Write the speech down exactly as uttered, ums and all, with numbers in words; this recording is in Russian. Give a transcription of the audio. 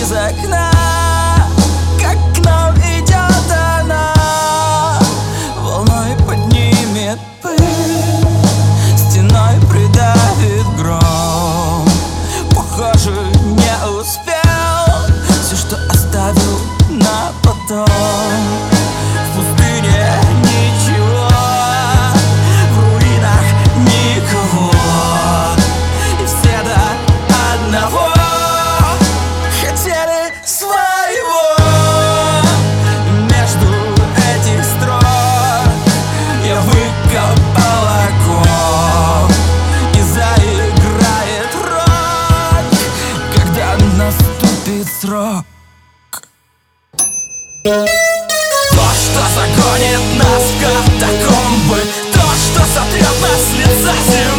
из окна, как к нам идет она, волной поднимет пыль, стеной придавит гром. Похоже, не успел, все, что оставил на потом. В пустыне ничего, в руинах никого, и все до одного хотели своего. Между этих строк я выкопал окоп, и заиграет рок, когда наступит срок. То, что загонит нас в катакомбы, то, что сотрет нас с лица земли,